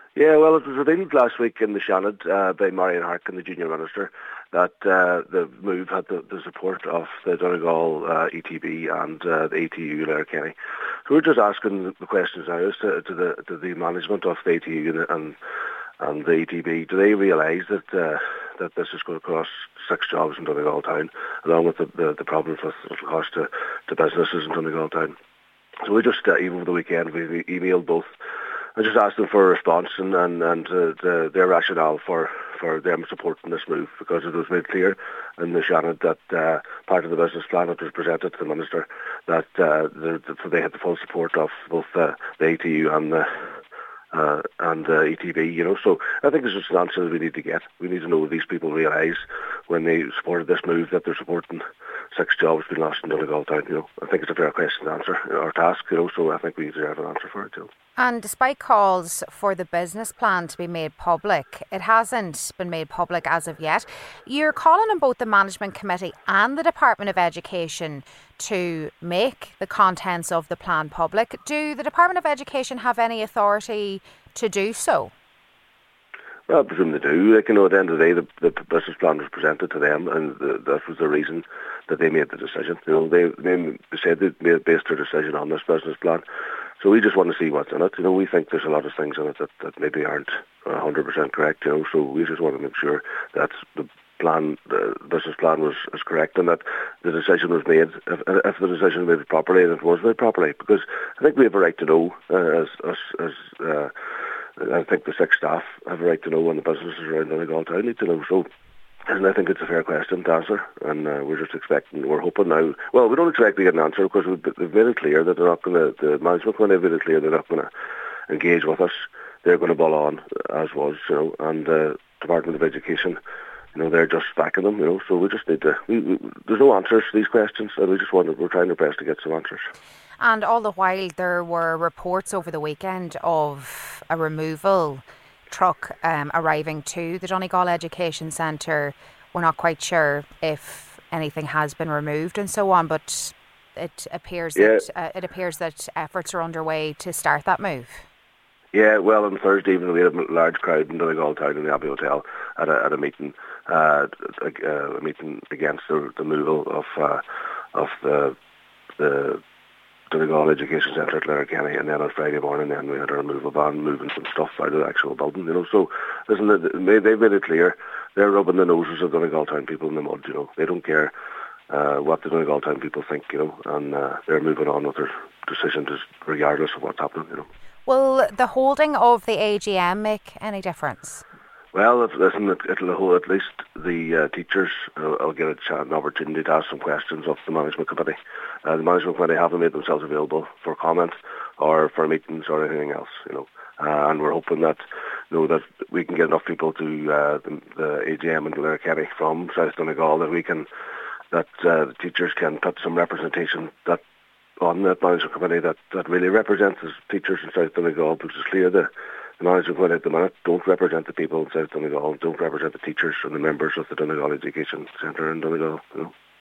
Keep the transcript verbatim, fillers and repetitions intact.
Yeah, well, it was revealed last week in the Seanad uh, by Marion Harkin, the Junior Minister, that uh, the move had the, the support of the Donegal uh, E T B and uh, the A T U Letterkenny. So we're just asking the questions now as to, to, the, to the management of the A T U and, and the E T B. Do they realise that uh, that this is going to cost six jobs in Donegal Town, along with the, the, the problems with it will cost to, to businesses in Donegal Town? So we just, uh, even over the weekend, we emailed both. I just asked them for a response and, and, and uh, the, their rationale for, for them supporting this move, because it was made clear in the Seanad that uh, part of the business plan that was presented to the Minister, that uh, the, the, they had the full support of both uh, the A T U and the uh, and the E T B, you know. So I think this is an answer that we need to get. We need to know these people realise when they supported this move that they're supporting six jobs being lost in Donegal Town, you know. I think it's a fair question to answer, or task, you know, so I think we deserve an answer for it, too. And despite calls for the business plan to be made public, it hasn't been made public as of yet. You're calling on both the Management Committee and the Department of Education to make the contents of the plan public. Do the Department of Education have any authority to do so? Well, I presume they do. Like, you know, at the end of the day, the, the business plan was presented to them, and the, that was the reason that they made the decision. You know, they, they said they made, based their decision on this business plan. So we just want to see what's in it. You know, we think there's a lot of things in it that, that maybe aren't one hundred percent correct, you know, so we just want to make sure that the plan, the business plan was is correct, and that the decision was made, if, if the decision was made properly, and it was made properly, because I think we have a right to know, uh, as, as, as uh, I think the six staff have a right to know when the businesses around Donegal Town need to know, so. And I think it's a fair question to answer, and uh, we're just expecting, we're hoping now, well, we don't expect to get an answer because we've, they've made it clear that they're not going to, the management committee have made it clear they're not going to engage with us. They're going to bull on, as was, you know, and the uh, Department of Education, you know, they're just backing them, you know, so we just need to, we, we, there's no answers to these questions, and we just want to, we're trying our best to get some answers. And all the while, there were reports over the weekend of a removal truck um, arriving to the Donegal Education Centre. We're not quite sure if anything has been removed and so on, but it appears yeah. that uh, it appears that efforts are underway to start that move. Yeah, well, on Thursday evening we had a large crowd in Donegal Town in the Abbey Hotel at a, at a meeting, uh, a, a meeting against the, the removal of uh, of the the. Donegal Education Centre at Letterkenny, and then on Friday morning then we had a removal van moving some stuff out of the actual building, you know. So listen, they've made it clear they're rubbing the noses of Donegal Town people in the mud, you know. They don't care uh, what the Donegal Town people think, you know, and uh, they're moving on with their decision just regardless of what's happening, you know. Will the holding of the A G M make any difference? Well, if, listen, it, it'll hold at least the uh, teachers uh, will get a chance, an opportunity to ask some questions of the Management Committee. Uh, the Management Committee haven't made themselves available for comment or for meetings or anything else, you know. Uh, and we're hoping that, you know, that we can get enough people to uh, the, the A G M in Letterkenny from South Donegal that we can, that uh, the teachers can put some representation that on the Management Committee that, that really represents the teachers in South Donegal, because it's clear that the Management Committee at the minute don't represent the people in South Donegal, don't represent the teachers and the members of the Donegal Education Centre in Donegal, you know.